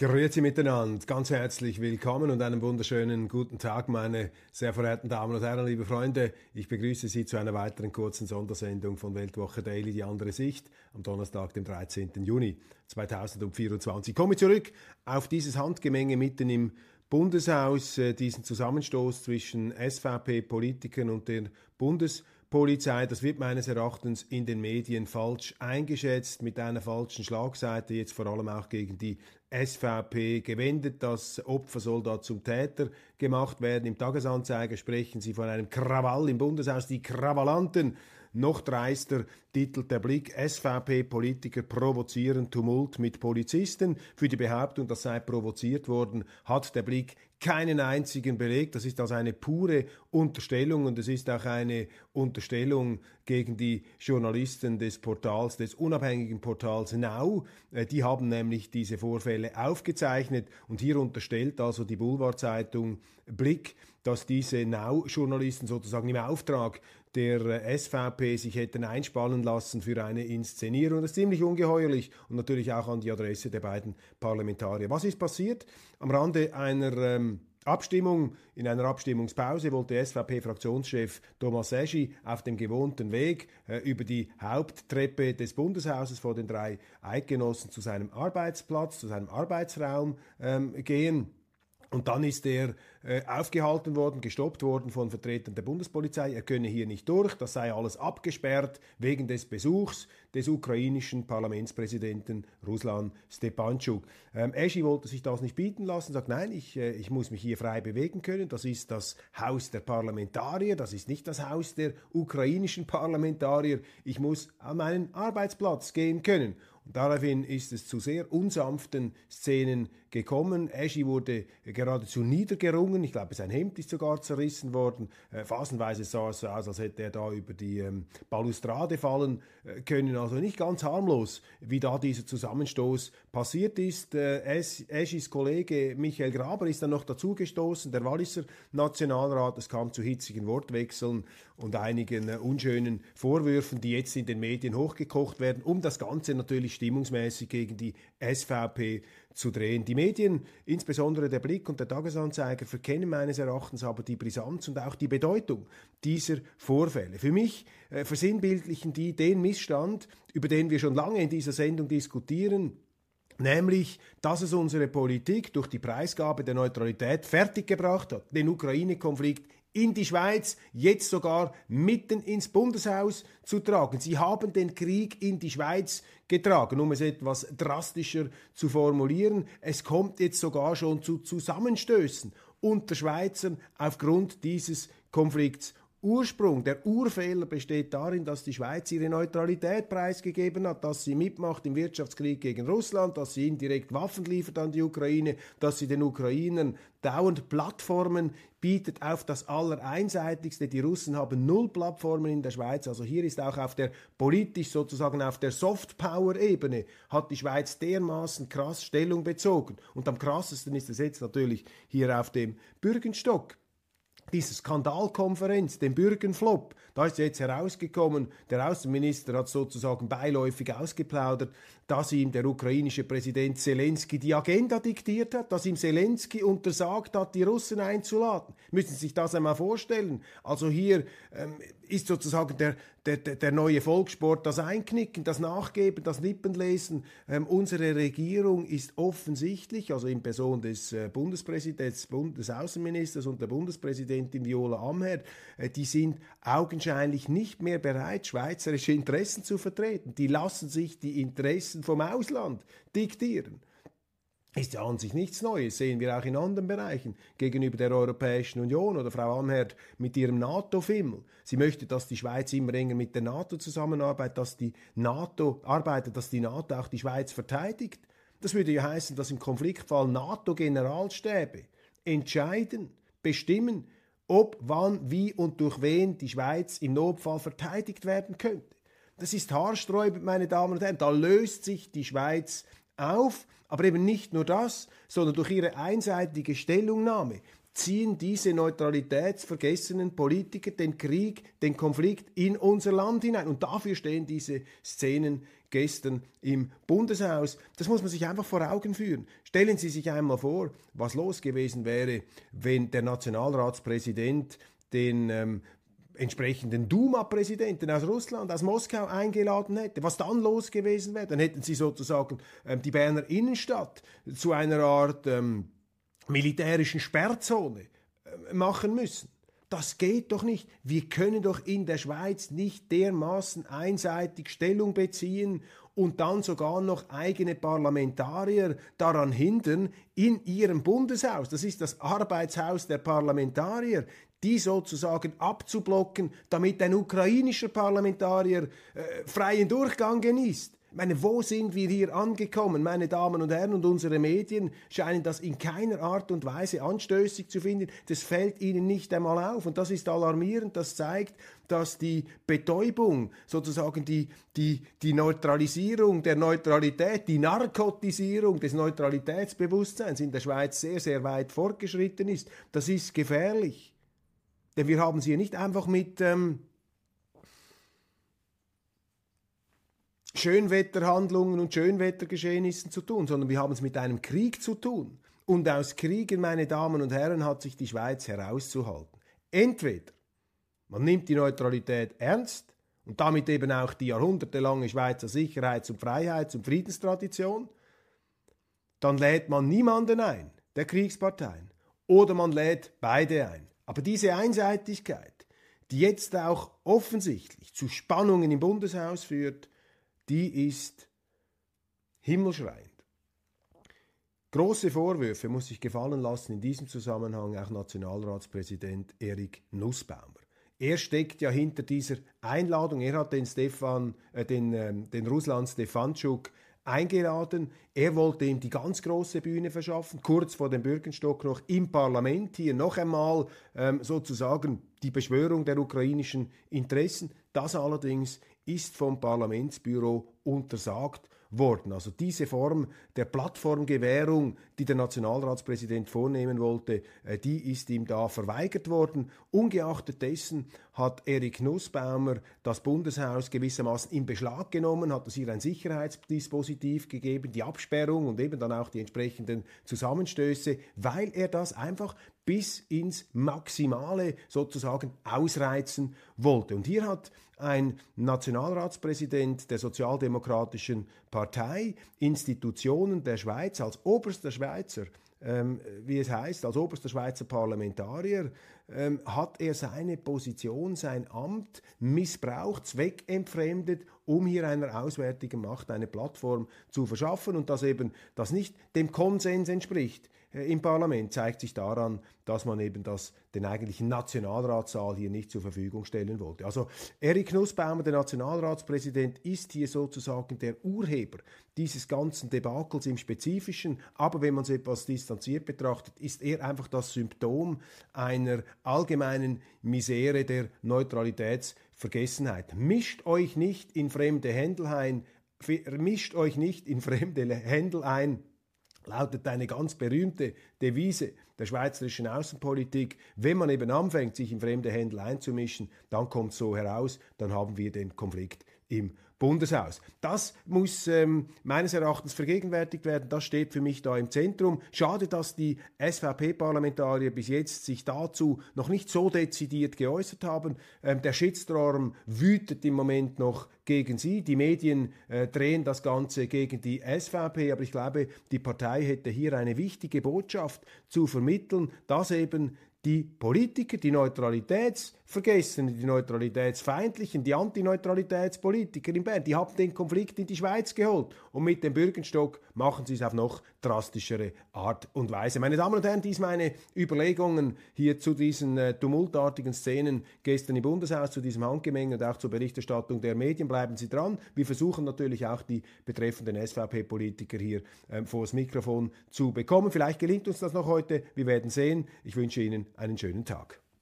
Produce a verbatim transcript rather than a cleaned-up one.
Grüezi miteinander, ganz herzlich willkommen und einen wunderschönen guten Tag, meine sehr verehrten Damen und Herren, liebe Freunde. Ich begrüße Sie zu einer weiteren kurzen Sondersendung von Weltwoche Daily, die andere Sicht, am Donnerstag, dem dreizehnten Juni zweitausendvierundzwanzig. Ich komme zurück auf dieses Handgemenge mitten im Bundeshaus, diesen Zusammenstoß zwischen S V P-Politikern und der Bundespolizei. Das wird meines Erachtens in den Medien falsch eingeschätzt, mit einer falschen Schlagseite, jetzt vor allem auch gegen die S V P gewendet. Das Opfer soll da zum Täter gemacht werden. Im Tagesanzeiger sprechen sie von einem Krawall im Bundeshaus, die Krawallanten. Noch dreister titelt der Blick: S V P-Politiker provozieren Tumult mit Polizisten. Für die Behauptung, das sei provoziert worden, hat der Blick keinen einzigen Beleg. Das ist also eine pure Unterstellung und es ist auch eine Unterstellung gegen die Journalisten des Portals, des unabhängigen Portals Now. Die haben nämlich diese Vorfälle aufgezeichnet und hier unterstellt also die Boulevardzeitung Blick, dass diese Now-Journalisten sozusagen im Auftrag der S V P sich hätten einspannen lassen für eine Inszenierung. Das ist ziemlich ungeheuerlich und natürlich auch an die Adresse der beiden Parlamentarier. Was ist passiert? Am Rande einer ähm, Abstimmung, in einer Abstimmungspause wollte S V P-Fraktionschef Thomas Eschi auf dem gewohnten Weg äh, über die Haupttreppe des Bundeshauses vor den drei Eidgenossen zu seinem Arbeitsplatz, zu seinem Arbeitsraum ähm, gehen. Und dann ist er äh, aufgehalten worden, gestoppt worden von Vertretern der Bundespolizei. Er könne hier nicht durch, das sei alles abgesperrt wegen des Besuchs des ukrainischen Parlamentspräsidenten Ruslan Stepanschuk. Ähm, Eschi wollte sich das nicht bieten lassen, sagt, nein, ich, äh, ich muss mich hier frei bewegen können. Das ist das Haus der Parlamentarier, das ist nicht das Haus der ukrainischen Parlamentarier. Ich muss an meinen Arbeitsplatz gehen können. Und daraufhin ist es zu sehr unsanften Szenen gekommen. Eschi wurde geradezu niedergerungen. Ich glaube, sein Hemd ist sogar zerrissen worden. Äh, phasenweise sah es so aus, als hätte er da über die ähm, Balustrade fallen äh, können. Also nicht ganz harmlos, wie da dieser Zusammenstoß passiert ist. Äh, Eschis Kollege Michael Graber ist dann noch dazugestoßen, der Walliser Nationalrat. Es kam zu hitzigen Wortwechseln und einigen äh, unschönen Vorwürfen, die jetzt in den Medien hochgekocht werden, um das Ganze natürlich stimmungsmäßig gegen die S V P zu drehen. Die Medien, insbesondere der Blick und der Tagesanzeiger, verkennen meines Erachtens aber die Brisanz und auch die Bedeutung dieser Vorfälle. Für mich äh, versinnbildlichen die den Missstand, über den wir schon lange in dieser Sendung diskutieren, nämlich, dass es unsere Politik durch die Preisgabe der Neutralität fertiggebracht hat, den Ukraine-Konflikt in die Schweiz, jetzt sogar mitten ins Bundeshaus zu tragen. Sie haben den Krieg in die Schweiz getragen, um es etwas drastischer zu formulieren. Es kommt jetzt sogar schon zu Zusammenstößen unter Schweizern aufgrund dieses Konflikts. Ursprung, der Urfehler besteht darin, dass die Schweiz ihre Neutralität preisgegeben hat, dass sie mitmacht im Wirtschaftskrieg gegen Russland, dass sie indirekt Waffen liefert an die Ukraine, dass sie den Ukrainern dauernd Plattformen bietet auf das Allereinseitigste. Die Russen haben null Plattformen in der Schweiz, also hier ist auch auf der politisch sozusagen auf der Softpower-Ebene hat die Schweiz dermaßen krass Stellung bezogen. Und am krassesten ist es jetzt natürlich hier auf dem Bürgenstock. Diese Skandalkonferenz, den Bürgenflop, da ist jetzt herausgekommen, der Außenminister hat sozusagen beiläufig ausgeplaudert, dass ihm der ukrainische Präsident Zelensky die Agenda diktiert hat, dass ihm Zelensky untersagt hat, die Russen einzuladen. Müssen Sie sich das einmal vorstellen. Also hier ähm, ist sozusagen der, der, der neue Volkssport das Einknicken, das Nachgeben, das Lippenlesen. Ähm, unsere Regierung ist offensichtlich, also in Person des äh, Bundespräsidenten, des Bundesaußenministers und der Bundespräsidentin Viola Amherd, äh, die sind augenscheinlich nicht mehr bereit, schweizerische Interessen zu vertreten. Die lassen sich die Interessen vom Ausland diktieren. Ist ja an sich nichts Neues, sehen wir auch in anderen Bereichen gegenüber der Europäischen Union oder Frau Amherd mit ihrem NATO-Fimmel. Sie möchte, dass die Schweiz immer enger mit der NATO zusammenarbeitet, dass die NATO arbeitet, dass die NATO auch die Schweiz verteidigt. Das würde ja heißen, dass im Konfliktfall NATO-Generalstäbe entscheiden, bestimmen, ob, wann, wie und durch wen die Schweiz im Notfall verteidigt werden könnte. Das ist haarsträubend, meine Damen und Herren. Da löst sich die Schweiz auf, aber eben nicht nur das, sondern durch ihre einseitige Stellungnahme ziehen diese neutralitätsvergessenen Politiker den Krieg, den Konflikt in unser Land hinein. Und dafür stehen diese Szenen gestern im Bundeshaus. Das muss man sich einfach vor Augen führen. Stellen Sie sich einmal vor, was los gewesen wäre, wenn der Nationalratspräsident den ähm, entsprechenden Duma-Präsidenten aus Russland, aus Moskau eingeladen hätte, was dann los gewesen wäre. Dann hätten sie sozusagen ähm, die Berner Innenstadt zu einer Art ähm, militärischen Sperrzone äh, machen müssen. Das geht doch nicht. Wir können doch in der Schweiz nicht dermaßen einseitig Stellung beziehen und dann sogar noch eigene Parlamentarier daran hindern, in ihrem Bundeshaus, das ist das Arbeitshaus der Parlamentarier, die sozusagen abzublocken, damit ein ukrainischer Parlamentarier äh, freien Durchgang genießt. Ich meine, wo sind wir hier angekommen, meine Damen und Herren? Und unsere Medien scheinen das in keiner Art und Weise anstößig zu finden. Das fällt ihnen nicht einmal auf. Und das ist alarmierend. Das zeigt, dass die Betäubung, sozusagen die, die, die Neutralisierung der Neutralität, die Narkotisierung des Neutralitätsbewusstseins in der Schweiz sehr, sehr weit fortgeschritten ist. Das ist gefährlich. Denn wir haben es hier nicht einfach mit Ähm, Schönwetterhandlungen und Schönwettergeschehnissen zu tun, sondern wir haben es mit einem Krieg zu tun. Und aus Kriegen, meine Damen und Herren, hat sich die Schweiz herauszuhalten. Entweder man nimmt die Neutralität ernst und damit eben auch die jahrhundertelange Schweizer Sicherheits- und Freiheits- und Friedenstradition, dann lädt man niemanden ein, der Kriegsparteien, oder man lädt beide ein. Aber diese Einseitigkeit, die jetzt auch offensichtlich zu Spannungen im Bundeshaus führt, die ist himmelschreiend. Große Vorwürfe muss sich gefallen lassen in diesem Zusammenhang auch Nationalratspräsident Erik Nussbaumer. Er steckt ja hinter dieser Einladung. Er hat den, Stefan, äh, den, ähm, den Ruslan Stefanschuk eingeladen. Er wollte ihm die ganz große Bühne verschaffen, kurz vor dem Bürgenstock noch im Parlament, hier noch einmal ähm, sozusagen die Beschwörung der ukrainischen Interessen. Das allerdings ist vom Parlamentsbüro untersagt worden. Also diese Form der Plattformgewährung, die der Nationalratspräsident vornehmen wollte, die ist ihm da verweigert worden. Ungeachtet dessen hat Erik Nussbaumer das Bundeshaus gewissermaßen in Beschlag genommen, hat es hier ein Sicherheitsdispositiv gegeben, die Absperrung und eben dann auch die entsprechenden Zusammenstöße, weil er das einfach bis ins Maximale sozusagen ausreizen wollte. Und hier hat ein Nationalratspräsident der Sozialdemokratischen Partei Institutionen der Schweiz als oberster Schweizer, ähm, wie es heißt, als oberster Schweizer Parlamentarier, ähm, hat er seine Position, sein Amt missbraucht, zweckentfremdet, um hier einer auswärtigen Macht eine Plattform zu verschaffen und dass eben das nicht dem Konsens entspricht im Parlament, zeigt sich daran, dass man eben das, den eigentlichen Nationalratssaal hier nicht zur Verfügung stellen wollte. Also Erik Nussbaumer, der Nationalratspräsident, ist hier sozusagen der Urheber dieses ganzen Debakels im Spezifischen, aber wenn man es etwas distanziert betrachtet, ist er einfach das Symptom einer allgemeinen Misere der Neutralitätsvergessenheit. Mischt euch nicht in fremde Händel ein, mischt euch nicht in fremde Händel ein, lautet eine ganz berühmte Devise der schweizerischen Außenpolitik. Wenn man eben anfängt, sich in fremde Händel einzumischen, dann kommt es so heraus, dann haben wir den Konflikt im Bundeshaus. Das muss ähm, meines Erachtens vergegenwärtigt werden. Das steht für mich da im Zentrum. Schade, dass die S V P-Parlamentarier bis jetzt sich dazu noch nicht so dezidiert geäußert haben. Ähm, der Shitstorm wütet im Moment noch gegen sie. Die Medien äh, drehen das Ganze gegen die S V P, aber ich glaube, die Partei hätte hier eine wichtige Botschaft zu vermitteln, dass eben die Politiker, die Neutralitätsvergessenen, die Neutralitätsfeindlichen, die Antineutralitätspolitiker in Bern, die haben den Konflikt in die Schweiz geholt und mit dem Bürgenstock machen sie es auf noch drastischere Art und Weise. Meine Damen und Herren, dies meine Überlegungen hier zu diesen äh, tumultartigen Szenen gestern im Bundeshaus, zu diesem Handgemenge und auch zur Berichterstattung der Medien. Bleiben Sie dran. Wir versuchen natürlich auch die betreffenden S V P-Politiker hier äh, vor das Mikrofon zu bekommen. Vielleicht gelingt uns das noch heute. Wir werden sehen. Ich wünsche Ihnen einen schönen Tag.